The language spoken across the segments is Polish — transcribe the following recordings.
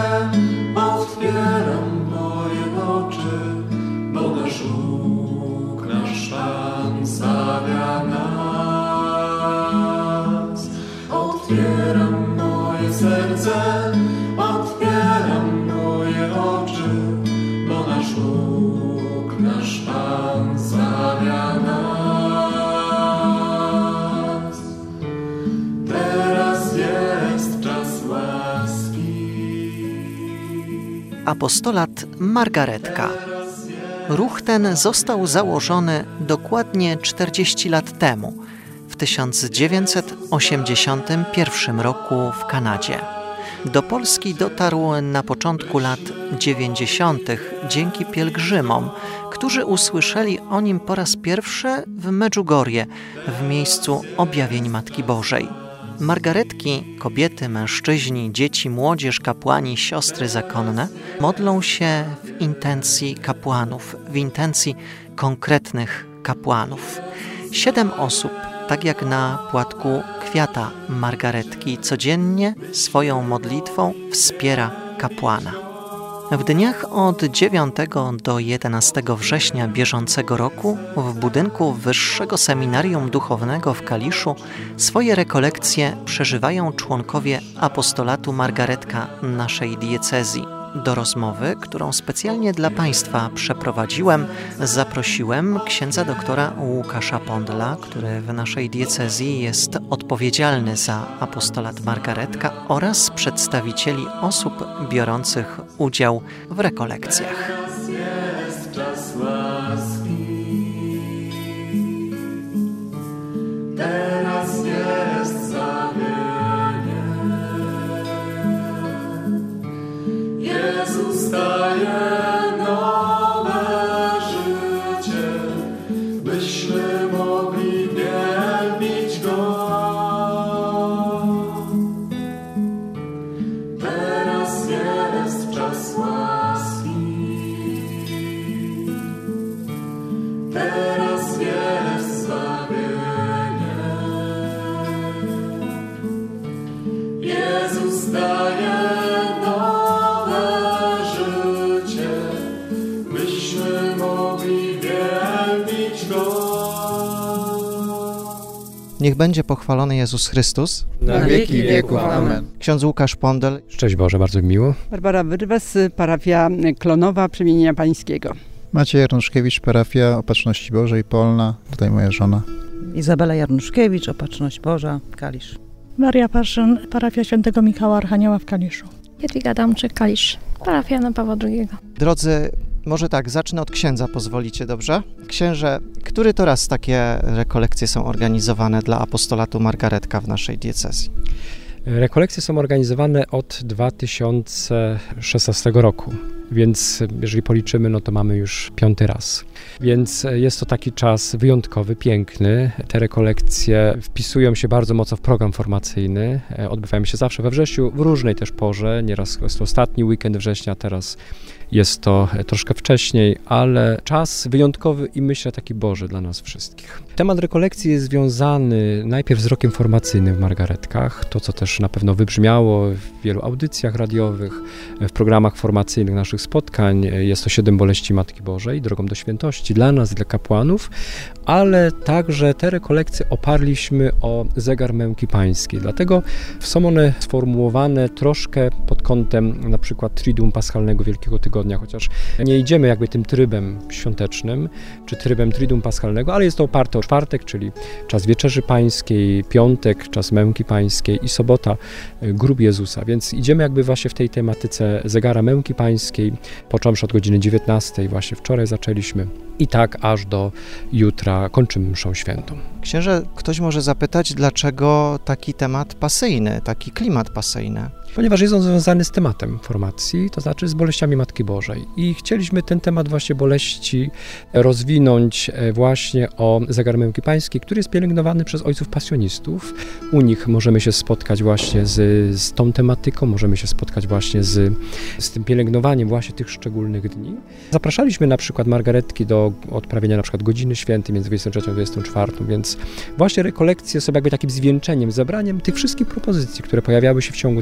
otwieram moje oczy, bo nasz Bóg, nasz Pan stawia nas. Otwieram moje serce, otwieram moje oczy, bo nasz Bóg, nasz Pan stawia nas. Teraz jest czas łaski. Apostolat Margaretka. Ruch ten został założony dokładnie 40 lat temu, w 1981 roku w Kanadzie. Do Polski dotarł na początku lat 90. dzięki pielgrzymom, którzy usłyszeli o nim po raz pierwszy w Medjugorje, w miejscu objawień Matki Bożej. Margaretki, kobiety, mężczyźni, dzieci, młodzież, kapłani, siostry zakonne modlą się w intencji kapłanów, w intencji konkretnych kapłanów. 7 osób, tak jak na płatku kwiata margaretki, codziennie swoją modlitwą wspiera kapłana. W dniach od 9 do 11 września bieżącego roku w budynku Wyższego Seminarium Duchownego w Kaliszu swoje rekolekcje przeżywają członkowie apostolatu Margaretka naszej diecezji. Do rozmowy, którą specjalnie dla Państwa przeprowadziłem, zaprosiłem księdza doktora Łukasza Pondla, który w naszej diecezji jest odpowiedzialny za apostolat Margaretka, oraz przedstawicieli osób biorących udział w rekolekcjach. Teraz jest czas łaski. Teraz jest zbawienie. Jezus daje nowe życie, byśmy mogli wielbić Go. Teraz jest czas łaski. Teraz jest zbawienie. Jezus daje Niech będzie pochwalony Jezus Chrystus. Na wieki wieków. Amen. Ksiądz Łukasz Pondel. Szczęść Boże, bardzo mi miło. Barbara Wyrwas, parafia Klonowa Przemienienia Pańskiego. Maciej Jarnuszkiewicz, parafia Opatrzności Bożej Polna, tutaj moja żona. Izabela Jarnuszkiewicz, Opatrzność Boża, Kalisz. Maria Paszyn, parafia Świętego Michała Archanioła w Kaliszu. Jadwiga Adamczyk, Kalisz, parafia Jana Pawła II. Drodzy, może tak, zacznę od księdza, pozwolicie, dobrze? Księże, który to raz takie rekolekcje są organizowane dla apostolatu Margaretka w naszej diecezji? Rekolekcje są organizowane od 2016 roku, więc jeżeli policzymy, no to mamy już 5. raz. Więc jest to taki czas wyjątkowy, piękny. Te rekolekcje wpisują się bardzo mocno w program formacyjny. Odbywają się zawsze we wrześniu, w różnej też porze. Nieraz jest to ostatni weekend września, teraz jest to troszkę wcześniej, ale czas wyjątkowy i myślę taki Boży dla nas wszystkich. Temat rekolekcji jest związany najpierw z rokiem formacyjnym w Margaretkach, to co też na pewno wybrzmiało w wielu audycjach radiowych, w programach formacyjnych naszych spotkań. Jest to 7 boleści Matki Bożej, drogą do świętości dla nas, dla kapłanów, ale także te rekolekcje oparliśmy o zegar męki pańskiej. Dlatego są one sformułowane troszkę pod kątem na przykład Triduum Paschalnego Wielkiego Tygodnia, chociaż nie idziemy jakby tym trybem świątecznym, czy trybem Triduum Paschalnego, ale jest to oparte o czwartek, czyli czas Wieczerzy Pańskiej, piątek, czas męki pańskiej i sobota, grób Jezusa. Więc idziemy jakby właśnie w tej tematyce zegara męki pańskiej, począwszy od godziny 19, właśnie wczoraj zaczęliśmy i tak aż do jutra kończymy mszą świętą. Księże, ktoś może zapytać, dlaczego taki temat pasyjny, taki klimat pasyjny? Ponieważ jest on związany z tematem formacji, to znaczy z boleściami Matki Bożej. I chcieliśmy ten temat właśnie boleści rozwinąć właśnie o zegar męki pańskiej, który jest pielęgnowany przez ojców pasjonistów. U nich możemy się spotkać właśnie z tą tematyką, możemy się spotkać właśnie z tym pielęgnowaniem właśnie tych szczególnych dni. Zapraszaliśmy na przykład Margaretki do odprawienia na przykład godziny świętej między 23 a 24, więc właśnie rekolekcje są jakby takim zwieńczeniem, zebraniem tych wszystkich propozycji, które pojawiały się w ciągu całego roku.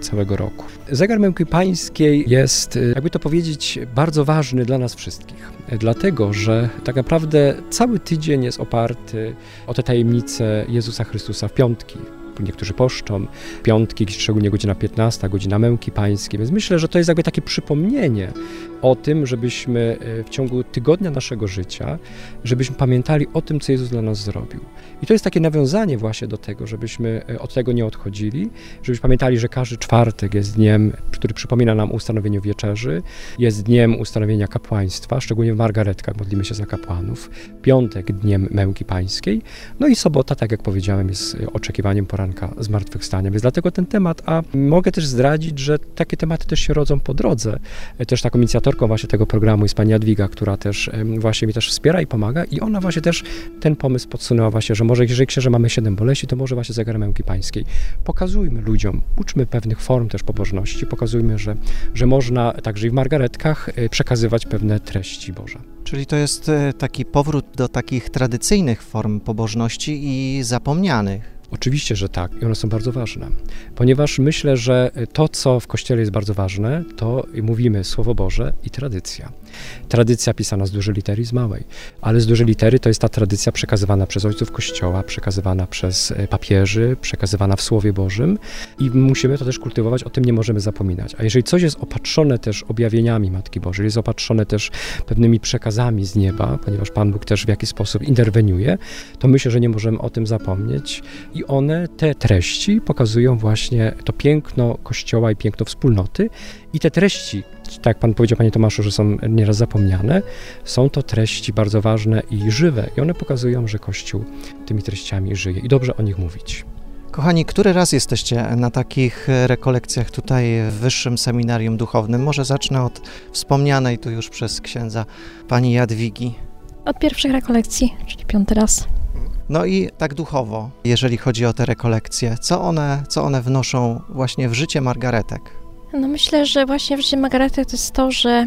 roku. Zegar Męki Pańskiej jest, jakby to powiedzieć, bardzo ważny dla nas wszystkich. Dlatego, że tak naprawdę cały tydzień jest oparty o tę tajemnicę Jezusa Chrystusa w piątki. Niektórzy poszczą, piątki, szczególnie godzina 15, godzina Męki Pańskiej. Więc myślę, że to jest jakby takie przypomnienie o tym, żebyśmy w ciągu tygodnia naszego życia, żebyśmy pamiętali o tym, co Jezus dla nas zrobił. I to jest takie nawiązanie właśnie do tego, żebyśmy od tego nie odchodzili, żebyśmy pamiętali, że każdy czwartek jest dniem, który przypomina nam o ustanowieniu wieczerzy, jest dniem ustanowienia kapłaństwa, szczególnie w margaretkach modlimy się za kapłanów, piątek dniem Męki Pańskiej, no i sobota, tak jak powiedziałem, jest oczekiwaniem poranka zmartwychwstania. Więc dlatego ten temat, a mogę też zdradzić, że takie tematy też się rodzą po drodze. Też taką inicjatorką właśnie tego programu jest pani Jadwiga, która też właśnie mi też wspiera i pomaga i ona właśnie też ten pomysł podsunęła właśnie, że może jeżeli księże mamy 7 boleści, to może właśnie Zegar Męki Pańskiej. Pokazujmy ludziom, uczmy pewnych form też pobożności, pokazujmy, że można także i w margaretkach przekazywać pewne treści Boże. Czyli to jest taki powrót do takich tradycyjnych form pobożności i zapomnianych. Oczywiście, że tak i one są bardzo ważne, ponieważ myślę, że to, co w Kościele jest bardzo ważne, to mówimy Słowo Boże i tradycja. Tradycja pisana z dużej litery i z małej, ale z dużej litery to jest ta tradycja przekazywana przez ojców Kościoła, przekazywana przez papieży, przekazywana w Słowie Bożym i musimy to też kultywować, o tym nie możemy zapominać. A jeżeli coś jest opatrzone też objawieniami Matki Bożej, jest opatrzone też pewnymi przekazami z nieba, ponieważ Pan Bóg też w jakiś sposób interweniuje, to myślę, że nie możemy o tym zapomnieć i one, te treści pokazują właśnie to piękno Kościoła i piękno wspólnoty i te treści, tak jak Pan powiedział, Panie Tomaszu, że są nieraz zapomniane, są to treści bardzo ważne i żywe i one pokazują, że Kościół tymi treściami żyje i dobrze o nich mówić. Kochani, który raz jesteście na takich rekolekcjach tutaj w Wyższym Seminarium Duchownym? Może zacznę od wspomnianej tu już przez księdza pani Jadwigi. Od pierwszych rekolekcji, czyli 5. raz. No i tak duchowo, jeżeli chodzi o te rekolekcje, co one wnoszą właśnie w życie margaretek? No myślę, że właśnie w życiu margaretek to jest to, że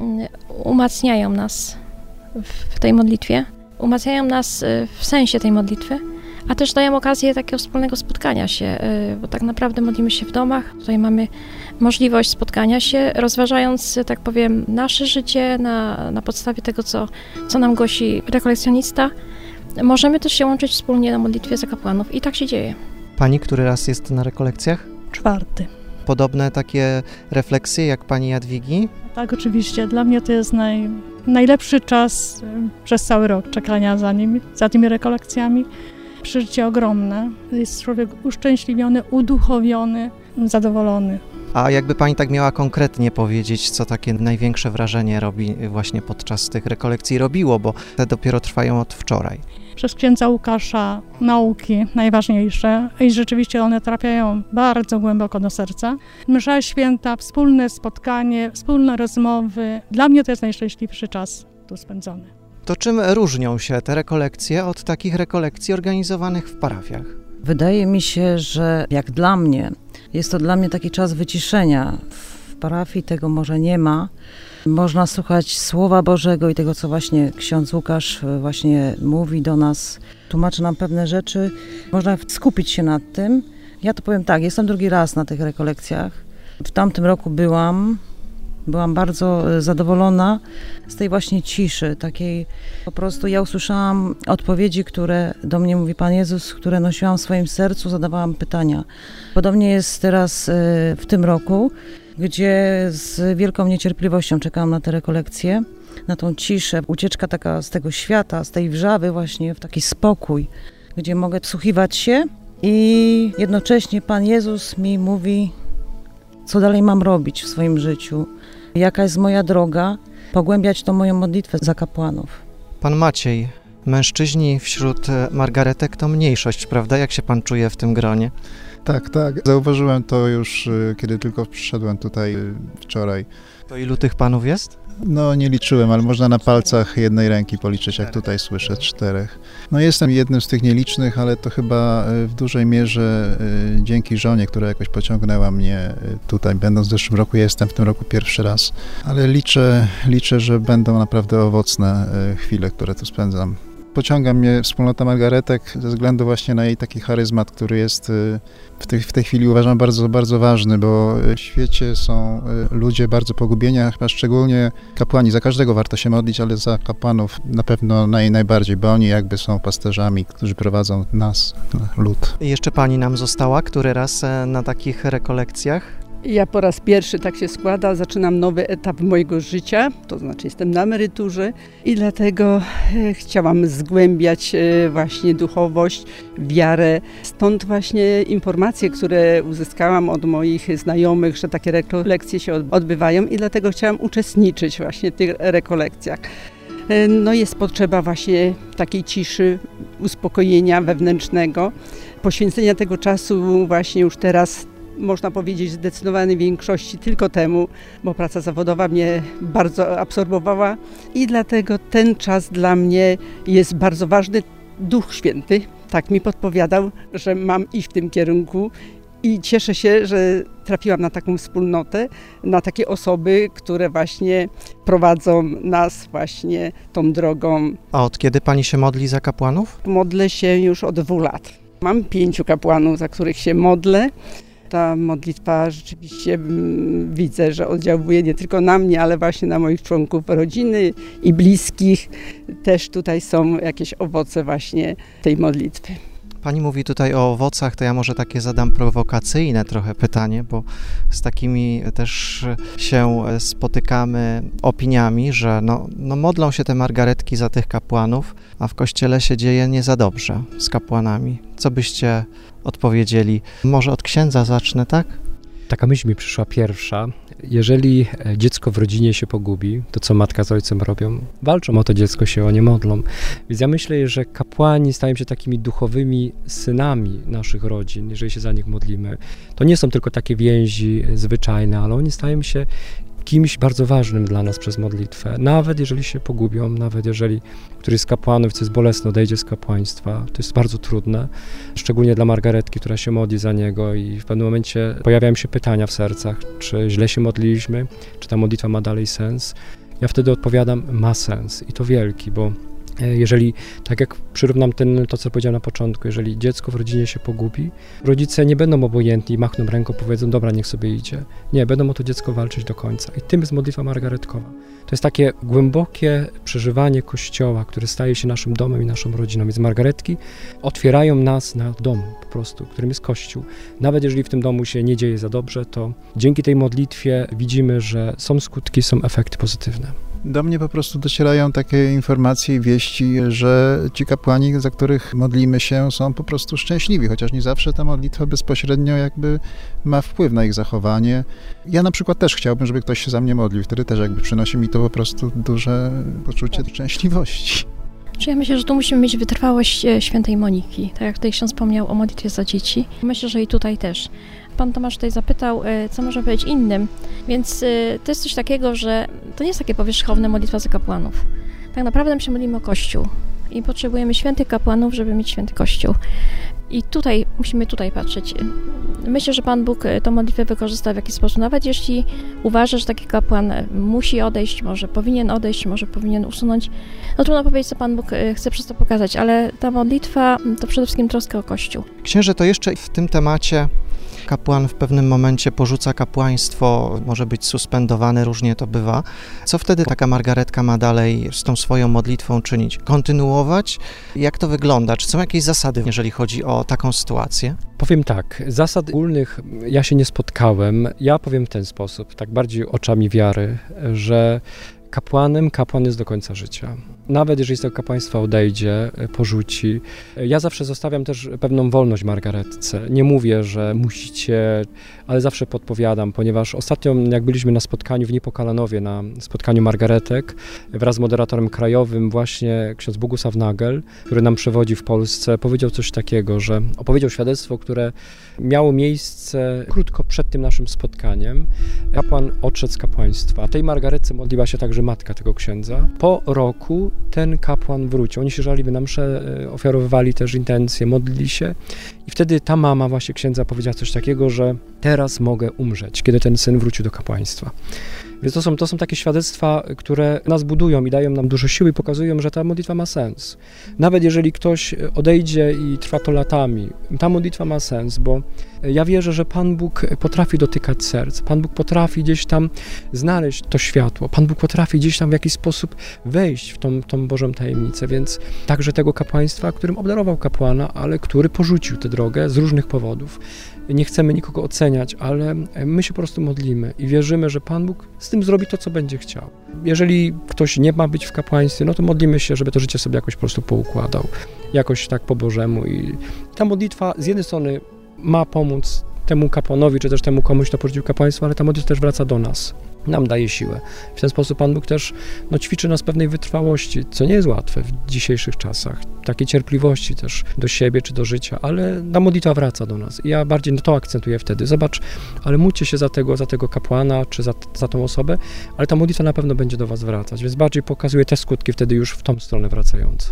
umacniają nas w tej modlitwie, umacniają nas w sensie tej modlitwy, a też dają okazję takiego wspólnego spotkania się, bo tak naprawdę modlimy się w domach, tutaj mamy możliwość spotkania się, rozważając, tak powiem, nasze życie na podstawie tego, co nam głosi rekolekcjonista. Możemy też się łączyć wspólnie na modlitwie za kapłanów i tak się dzieje. Pani, który raz jest na rekolekcjach? 4. Podobne takie refleksje jak pani Jadwigi? Tak, oczywiście. Dla mnie to jest najlepszy czas przez cały rok czekania za tymi rekolekcjami. Przeżycie ogromne. Jest człowiek uszczęśliwiony, uduchowiony, zadowolony. A jakby pani tak miała konkretnie powiedzieć, co takie największe wrażenie robi właśnie podczas tych rekolekcji robiło, bo te dopiero trwają od wczoraj. Przez księdza Łukasza nauki najważniejsze i rzeczywiście one trafiają bardzo głęboko do serca. Msza święta, wspólne spotkanie, wspólne rozmowy. Dla mnie to jest najszczęśliwszy czas tu spędzony. To czym różnią się te rekolekcje od takich rekolekcji organizowanych w parafiach? Wydaje mi się, że jak dla mnie, jest to dla mnie taki czas wyciszenia. W parafii tego może nie ma. Można słuchać Słowa Bożego i tego, co właśnie ksiądz Łukasz właśnie mówi do nas, tłumaczy nam pewne rzeczy. Można skupić się nad tym. Ja to powiem tak, jestem 2. raz na tych rekolekcjach. W tamtym roku byłam bardzo zadowolona z tej właśnie ciszy, takiej po prostu ja usłyszałam odpowiedzi, które do mnie mówi Pan Jezus, które nosiłam w swoim sercu, zadawałam pytania. Podobnie jest teraz w tym roku, gdzie z wielką niecierpliwością czekałam na te rekolekcje, na tą ciszę, ucieczka taka z tego świata, z tej wrzawy właśnie w taki spokój, gdzie mogę wsłuchiwać się i jednocześnie Pan Jezus mi mówi, co dalej mam robić w swoim życiu, jaka jest moja droga, pogłębiać tą moją modlitwę za kapłanów. Pan Maciej, mężczyźni wśród margaretek to mniejszość, prawda? Jak się pan czuje w tym gronie? Tak. Zauważyłem to już, kiedy tylko przyszedłem tutaj wczoraj. To ilu tych panów jest? No nie liczyłem, ale można na palcach jednej ręki policzyć, jak tutaj słyszę, 4. No jestem jednym z tych nielicznych, ale to chyba w dużej mierze dzięki żonie, która jakoś pociągnęła mnie tutaj. Będąc w zeszłym roku, jestem w tym roku 1. raz, ale liczę, że będą naprawdę owocne chwile, które tu spędzam. pociąga mnie wspólnota Margaretek ze względu właśnie na jej taki charyzmat, który jest w tej chwili uważam bardzo, bardzo ważny, bo w świecie są ludzie bardzo pogubieni, a chyba szczególnie kapłani. Za każdego warto się modlić, ale za kapłanów na pewno najbardziej, bo oni jakby są pasterzami, którzy prowadzą nas, lud. I jeszcze pani nam została, który raz na takich rekolekcjach? Ja po raz pierwszy, tak się składa, zaczynam nowy etap mojego życia, to znaczy jestem na emeryturze i dlatego chciałam zgłębiać właśnie duchowość, wiarę. Stąd właśnie informacje, które uzyskałam od moich znajomych, że takie rekolekcje się odbywają i dlatego chciałam uczestniczyć właśnie w tych rekolekcjach. No jest potrzeba właśnie takiej ciszy, uspokojenia wewnętrznego, poświęcenia tego czasu właśnie już teraz, można powiedzieć, w zdecydowanej większości tylko temu, bo praca zawodowa mnie bardzo absorbowała i dlatego ten czas dla mnie jest bardzo ważny. Duch Święty tak mi podpowiadał, że mam iść w tym kierunku i cieszę się, że trafiłam na taką wspólnotę, na takie osoby, które właśnie prowadzą nas właśnie tą drogą. A od kiedy pani się modli za kapłanów? Modlę się już od 2 lat. Mam 5 kapłanów, za których się modlę. Ta modlitwa rzeczywiście widzę, że oddziałuje nie tylko na mnie, ale właśnie na moich członków rodziny i bliskich. Też tutaj są jakieś owoce właśnie tej modlitwy. Pani mówi tutaj o owocach, to ja może takie zadam prowokacyjne trochę pytanie, bo z takimi też się spotykamy opiniami, że no modlą się te margaretki za tych kapłanów, a w kościele się dzieje nie za dobrze z kapłanami. Co byście odpowiedzieli? Może od księdza zacznę, tak? Taka myśl mi przyszła pierwsza. Jeżeli dziecko w rodzinie się pogubi, to co matka z ojcem robią? Walczą o to dziecko, się o nie modlą. Więc ja myślę, że kapłani stają się takimi duchowymi synami naszych rodzin, jeżeli się za nich modlimy. To nie są tylko takie więzi zwyczajne, ale oni stają się kimś bardzo ważnym dla nas przez modlitwę. Nawet jeżeli się pogubią, nawet jeżeli któryś z kapłanów, co jest bolesne, odejdzie z kapłaństwa, to jest bardzo trudne, szczególnie dla Margaretki, która się modli za niego i w pewnym momencie pojawiają się pytania w sercach, czy źle się modliliśmy, czy ta modlitwa ma dalej sens. Ja wtedy odpowiadam, ma sens i to wielki, bo jeżeli, tak jak przyrównam to, co powiedziałem na początku, jeżeli dziecko w rodzinie się pogubi, rodzice nie będą obojętni i machną ręką, powiedzą, dobra, niech sobie idzie. Nie, będą o to dziecko walczyć do końca. I tym jest modlitwa margaretkowa. To jest takie głębokie przeżywanie Kościoła, który staje się naszym domem i naszą rodziną. Więc margaretki otwierają nas na dom po prostu, którym jest Kościół. Nawet jeżeli w tym domu się nie dzieje za dobrze, to dzięki tej modlitwie widzimy, że są skutki, są efekty pozytywne. Do mnie po prostu docierają takie informacje i wieści, że ci kapłani, za których modlimy się, są po prostu szczęśliwi, chociaż nie zawsze ta modlitwa bezpośrednio jakby ma wpływ na ich zachowanie. Ja na przykład też chciałbym, żeby ktoś się za mnie modlił, wtedy też jakby przynosi mi to po prostu duże poczucie szczęśliwości. Ja myślę, że tu musimy mieć wytrwałość świętej Moniki, tak jak tutaj ksiądz wspomniał o modlitwie za dzieci. Myślę, że i tutaj też. Pan Tomasz tutaj zapytał, co można powiedzieć innym, więc to jest coś takiego, że to nie jest takie powierzchowne modlitwa za kapłanów. Tak naprawdę my się modlimy o Kościół i potrzebujemy świętych kapłanów, żeby mieć święty Kościół. I musimy patrzeć. Myślę, że Pan Bóg tę modlitwę wykorzysta w jakiś sposób, nawet jeśli uważa, że taki kapłan musi odejść, może powinien odejść, może powinien usunąć. No trudno powiedzieć, co Pan Bóg chce przez to pokazać, ale ta modlitwa to przede wszystkim troska o Kościół. Księże, to jeszcze w tym temacie kapłan w pewnym momencie porzuca kapłaństwo, może być suspendowany, różnie to bywa. Co wtedy taka margaretka ma dalej z tą swoją modlitwą czynić? Kontynuować? Jak to wygląda? Czy są jakieś zasady, jeżeli chodzi o taką sytuację? Powiem tak, zasad ogólnych ja się nie spotkałem. Ja powiem w ten sposób, tak bardziej oczami wiary, że kapłan jest do końca życia. Nawet jeżeli z tego kapłaństwa odejdzie, porzuci. Ja zawsze zostawiam też pewną wolność Margaretce. Nie mówię, że musicie, ale zawsze podpowiadam, ponieważ ostatnio jak byliśmy na spotkaniu w Niepokalanowie, na spotkaniu Margaretek, wraz z moderatorem krajowym właśnie ksiądz Bogusław Nagel, który nam przewodzi w Polsce, powiedział coś takiego, że opowiedział świadectwo, które miało miejsce krótko przed tym naszym spotkaniem. Kapłan odszedł z kapłaństwa, a tej Margaretce modliła się także matka tego księdza. Po roku ten kapłan wrócił. Oni się żaliby na mszę, ofiarowywali też intencje, modlili się i wtedy ta mama właśnie księdza powiedziała coś takiego, że teraz mogę umrzeć, kiedy ten syn wrócił do kapłaństwa. Więc to są takie świadectwa, które nas budują i dają nam dużo siły i pokazują, że ta modlitwa ma sens. Nawet jeżeli ktoś odejdzie i trwa to latami, ta modlitwa ma sens, bo ja wierzę, że Pan Bóg potrafi dotykać serc, Pan Bóg potrafi gdzieś tam znaleźć to światło, Pan Bóg potrafi gdzieś tam w jakiś sposób wejść w tą Bożą tajemnicę, więc także tego kapłaństwa, którym obdarował kapłana, ale który porzucił tę drogę z różnych powodów. Nie chcemy nikogo oceniać, ale my się po prostu modlimy i wierzymy, że Pan Bóg z tym zrobi to, co będzie chciał. Jeżeli ktoś nie ma być w kapłaństwie, no to modlimy się, żeby to życie sobie jakoś po prostu poukładał, jakoś tak po Bożemu. I ta modlitwa z jednej strony ma pomóc temu kapłanowi, czy też temu komuś, kto porzucił kapłaństwo, ale ta modlitwa też wraca do nas. Nam daje siłę. W ten sposób Pan Bóg też ćwiczy nas pewnej wytrwałości, co nie jest łatwe w dzisiejszych czasach. Takiej cierpliwości też do siebie czy do życia, ale ta modlitwa wraca do nas. I ja bardziej to akcentuję wtedy. Zobacz, ale módlcie się za tego kapłana czy za tą osobę, ale ta modlitwa na pewno będzie do was wracać, więc bardziej pokazuje te skutki wtedy już w tą stronę wracające.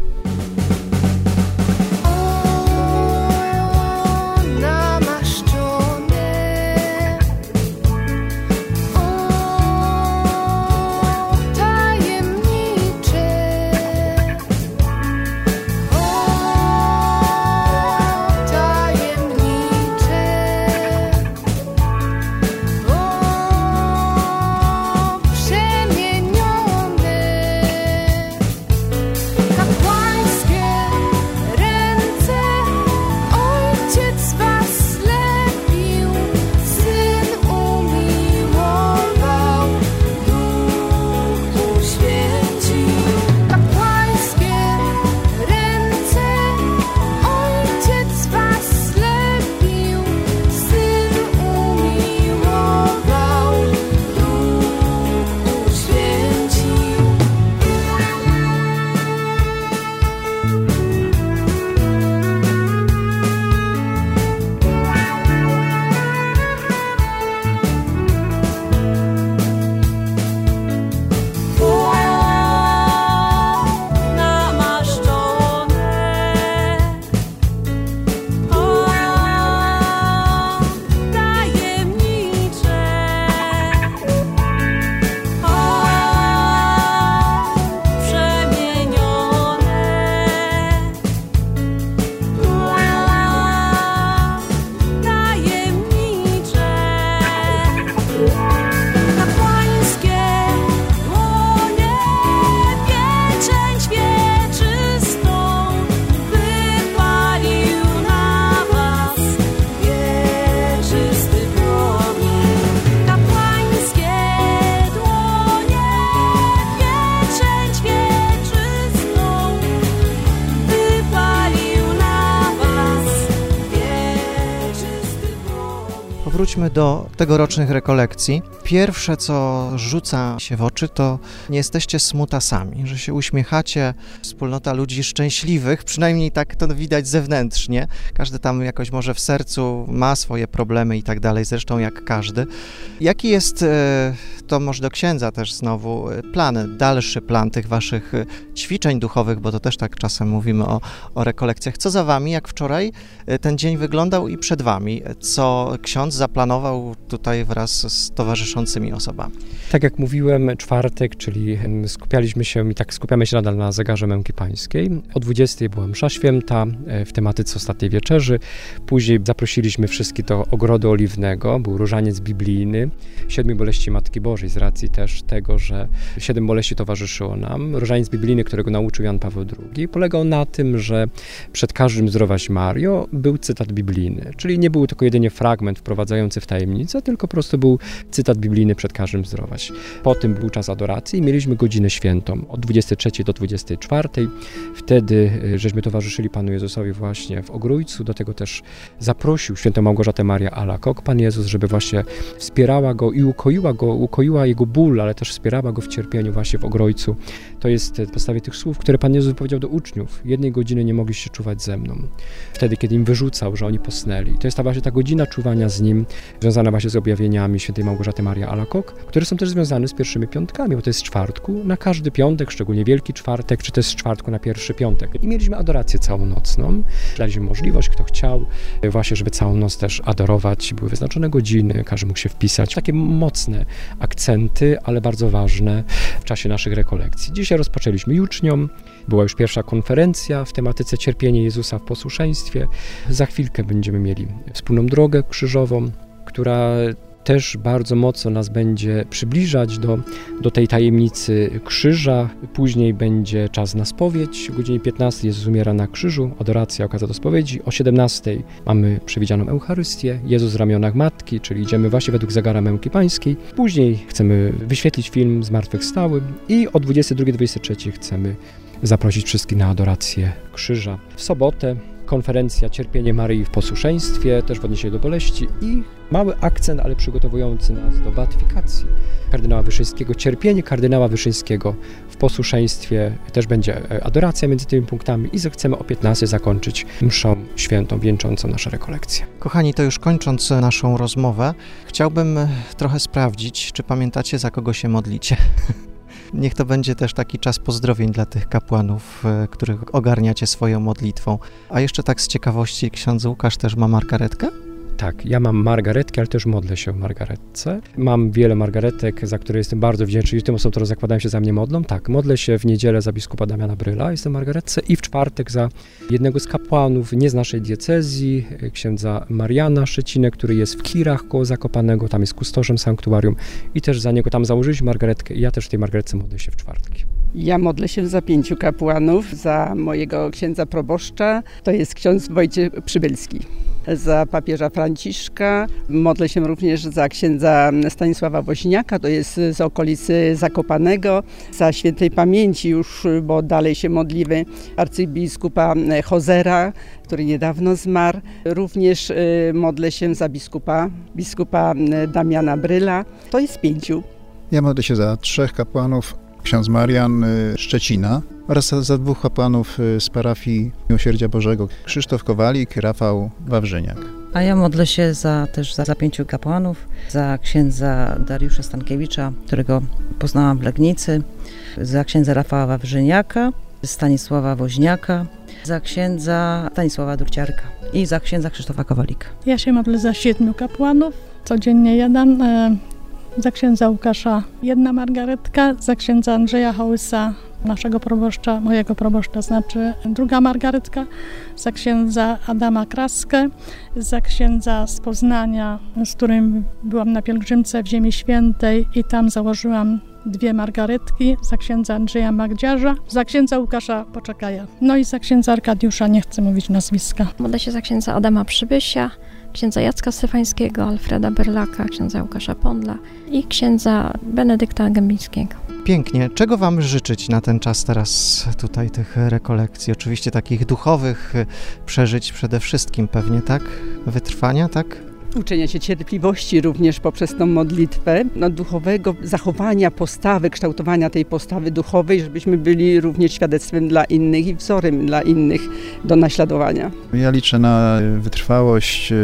Wróćmy do tegorocznych rekolekcji. Pierwsze, co rzuca się w oczy, to nie jesteście smutasami, że się uśmiechacie, wspólnota ludzi szczęśliwych, przynajmniej tak to widać zewnętrznie. Każdy tam jakoś może w sercu ma swoje problemy i tak dalej, zresztą jak każdy. Jaki jest, to może do księdza też znowu, dalszy plan tych waszych ćwiczeń duchowych, bo to też tak czasem mówimy o rekolekcjach. Co za wami, jak wczoraj ten dzień wyglądał i przed wami? Co ksiądz zaplanował tutaj wraz z towarzyszącymi osobami? Tak jak mówiłem, czwartek, czyli skupialiśmy się i tak skupiamy się nadal na zegarze męki pańskiej. O 20:00 była msza święta w tematyce ostatniej wieczerzy. Później zaprosiliśmy wszystkich do Ogrodu Oliwnego. Był różaniec biblijny, 7 boleści Matki Bożej, z racji też tego, że 7 boleści towarzyszyło nam. Różaniec biblijny, którego nauczył Jan Paweł II, polegał na tym, że przed każdym Zdrowaś Mario był cytat biblijny, czyli nie był tylko jedynie fragment wprowadzający w tajemnicę, tylko po prostu był cytat biblijny przed każdym Zdrowaś. Potem był czas adoracji i mieliśmy godzinę świętą od 23 do 24. Wtedy żeśmy towarzyszyli Panu Jezusowi właśnie w Ogrójcu. Do tego też zaprosił świętą Małgorzatę Marię Alakok, Pan Jezus, żeby właśnie wspierała go i ukoiła jego ból, ale też wspierała go w cierpieniu właśnie w Ogrójcu. To jest w podstawie tych słów, które Pan Jezus powiedział do uczniów. 1 godziny nie mogliście czuwać ze mną. Wtedy, kiedy im wyrzucał, że oni posnęli. To jest właśnie ta godzina czuwania z nim, związana właśnie z objawieniami świętej Małgorzaty Marii Alakok, które są też związane z pierwszymi piątkami, bo to jest z czwartku na każdy piątek, szczególnie Wielki Czwartek, czy też z czwartku na pierwszy piątek. I mieliśmy adorację całonocną. Daliśmy możliwość, kto chciał, właśnie, żeby całą noc też adorować. Były wyznaczone godziny, każdy mógł się wpisać. Takie mocne akcenty, ale bardzo ważne w czasie naszych rekolekcji. Dzisiaj rozpoczęliśmy jucznią, była już pierwsza konferencja w tematyce cierpienie Jezusa w posłuszeństwie. Za chwilkę będziemy mieli wspólną drogę krzyżową, która też bardzo mocno nas będzie przybliżać do tej tajemnicy krzyża. Później będzie czas na spowiedź. O godzinie 15 Jezus umiera na krzyżu, adoracja, okazja do spowiedzi. O 17 mamy przewidzianą Eucharystię, Jezus w ramionach Matki, czyli idziemy właśnie według zegara męki pańskiej. Później chcemy wyświetlić film Zmartwychwstały i o 22-23 chcemy zaprosić wszystkich na adorację krzyża. W sobotę konferencja Cierpienie Maryi w posłuszeństwie, też w odniesieniu do boleści i mały akcent, ale przygotowujący nas do beatyfikacji kardynała Wyszyńskiego. Cierpienie kardynała Wyszyńskiego w posłuszeństwie, też będzie adoracja między tymi punktami i chcemy o 15 zakończyć mszą świętą wieńczącą nasze rekolekcje. Kochani, to już kończąc naszą rozmowę, chciałbym trochę sprawdzić, czy pamiętacie, za kogo się modlicie. Niech to będzie też taki czas pozdrowień dla tych kapłanów, których ogarniacie swoją modlitwą. A jeszcze tak z ciekawości, ksiądz Łukasz też ma margaretkę? Tak, ja mam margaretkę, ale też modlę się o margaretce. Mam wiele margaretek, za które jestem bardzo wdzięczny i tym osobom, które zakładają się za mnie modlą. Tak, modlę się w niedzielę za biskupa Damiana Bryla, jestem margaretce, i w czwartek za jednego z kapłanów, nie z naszej diecezji, księdza Mariana Szczecinę, który jest w Kirach koło Zakopanego, tam jest kustoszem sanktuarium i też za niego tam założyliśmy margaretkę i ja też w tej margaretce modlę się w czwartki. Ja modlę się za 5 kapłanów, za mojego księdza proboszcza, to jest ksiądz Wojciech Przybylski. Za papieża Franciszka, modlę się również za księdza Stanisława Woźniaka, to jest z okolicy Zakopanego, za świętej pamięci już, bo dalej się modlimy, arcybiskupa Hozera, który niedawno zmarł. Również modlę się za biskupa Damiana Bryla, to jest 5. Ja modlę się za 3 kapłanów, ksiądz Marian Szczecina oraz za 2 kapłanów z parafii Miłosierdzia Bożego, Krzysztof Kowalik, Rafał Wawrzyniak. A ja modlę się też za 5 kapłanów, za księdza Dariusza Stankiewicza, którego poznałam w Legnicy, za księdza Rafała Wawrzyniaka, Stanisława Woźniaka, za księdza Stanisława Durciarka i za księdza Krzysztofa Kowalika. Ja się modlę za 7 kapłanów, codziennie jeden. Za księdza Łukasza 1 margaretka, za księdza Andrzeja Hołysa, naszego proboszcza, mojego proboszcza, znaczy 2 margaretka, za księdza Adama Kraskę, za księdza z Poznania, z którym byłam na pielgrzymce w Ziemi Świętej i tam założyłam 2 margaretki, za księdza Andrzeja Magdziarza, za księdza Łukasza Poczekaja, no i za księdza Arkadiusza, nie chcę mówić nazwiska. Modlę się za księdza Adama Przybysia, księdza Jacka Stefańskiego, Alfreda Berlaka, księdza Łukasza Pondla i księdza Benedykta Gębińskiego. Pięknie. Czego wam życzyć na ten czas teraz tutaj tych rekolekcji? Oczywiście takich duchowych przeżyć przede wszystkim pewnie, tak? Wytrwania, tak? Uczenia się cierpliwości również poprzez tą modlitwę, duchowego zachowania postawy, kształtowania tej postawy duchowej, żebyśmy byli również świadectwem dla innych i wzorem dla innych do naśladowania. Ja liczę na wytrwałość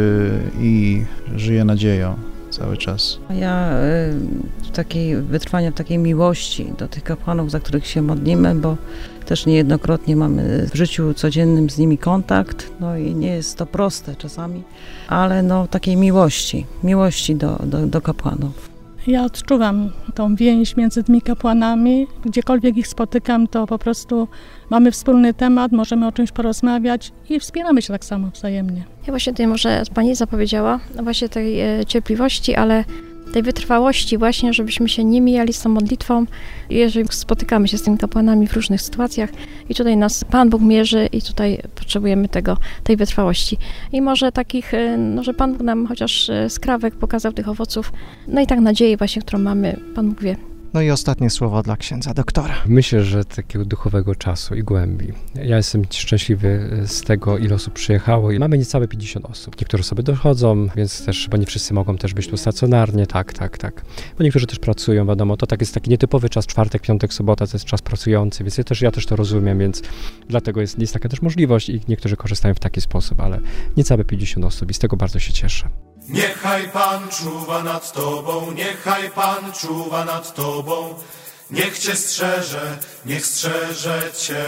i żyję nadzieją cały czas. Ja wytrwania w takiej miłości do tych kapłanów, za których się modlimy, bo też niejednokrotnie mamy w życiu codziennym z nimi kontakt, no i nie jest to proste czasami, ale takiej miłości do kapłanów. Ja odczuwam tą więź między tymi kapłanami. Gdziekolwiek ich spotykam, to po prostu mamy wspólny temat, możemy o czymś porozmawiać i wspieramy się tak samo wzajemnie. Ja właśnie tutaj może Pani zapowiedziała właśnie tej cierpliwości, ale tej wytrwałości właśnie, żebyśmy się nie mijali z tą modlitwą, jeżeli spotykamy się z tymi kapłanami w różnych sytuacjach i tutaj nas Pan Bóg mierzy i tutaj potrzebujemy tej wytrwałości. I może takich, że Pan Bóg nam chociaż skrawek pokazał tych owoców, no i tak nadzieję właśnie, którą mamy, Pan Bóg wie. No i ostatnie słowo dla księdza doktora. Myślę, że takiego duchowego czasu i głębi. Ja jestem szczęśliwy z tego, ile osób przyjechało. Mamy niecałe 50 osób. Niektóre osoby dochodzą, więc też, bo nie wszyscy mogą też być tu stacjonarnie, tak. Bo niektórzy też pracują, wiadomo, to tak jest taki nietypowy czas, czwartek, piątek, sobota, to jest czas pracujący, więc ja też to rozumiem, więc dlatego jest taka też możliwość i niektórzy korzystają w taki sposób, ale niecałe 50 osób i z tego bardzo się cieszę. Niechaj Pan czuwa nad Tobą, niechaj Pan czuwa nad Tobą, niech Cię strzeże, niech strzeże Cię.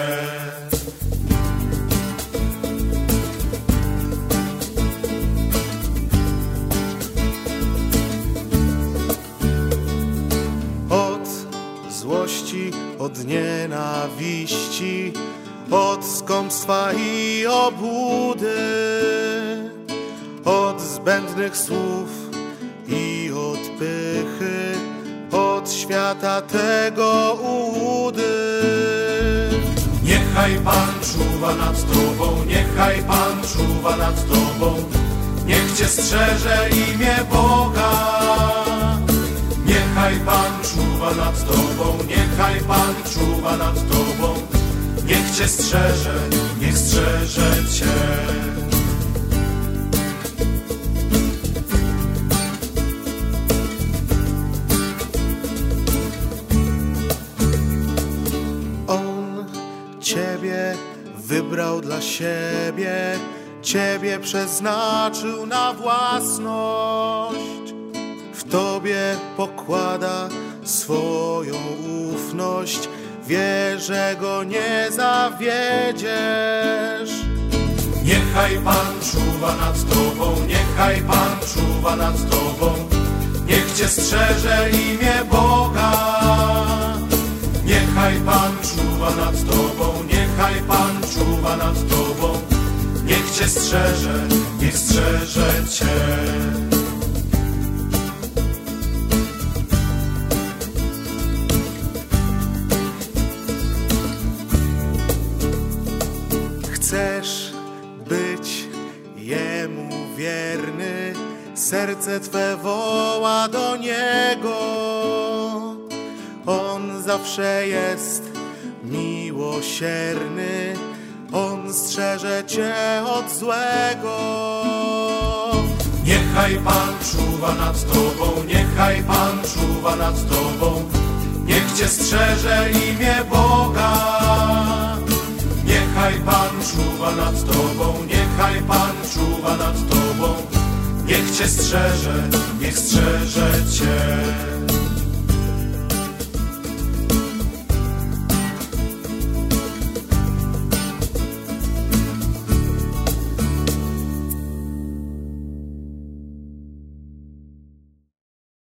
złości, od nienawiści, od skąpstwa i obłudy, od zbędnych słów i od pychy, od świata tego ułudy. Niechaj Pan czuwa nad Tobą, niechaj Pan czuwa nad Tobą, niech Cię strzeże imię Boga. Niechaj Pan czuwa nad Tobą, niechaj Pan czuwa nad Tobą, niech Cię strzeże, niech strzeże Cię. On Ciebie wybrał dla siebie, Ciebie przeznaczył na własność. W Tobie pokłada swoją ufność, wie, że Go nie zawiedziesz. Niechaj Pan czuwa nad Tobą, niechaj Pan czuwa nad Tobą, niech Cię strzeże imię Boga. Niechaj Pan czuwa nad Tobą, niechaj Pan czuwa nad Tobą, niech Cię strzeże, niech strzeże Cię. Chcesz być Jemu wierny, serce Twe woła do Niego. On zawsze jest miłosierny, On strzeże Cię od złego. Niechaj Pan czuwa nad Tobą, niechaj Pan czuwa nad Tobą, niech Cię strzeże imię Boga. Niechaj Pan czuwa nad Tobą, niechaj Pan czuwa nad Tobą, niech Cię strzeże, niech strzeże Cię.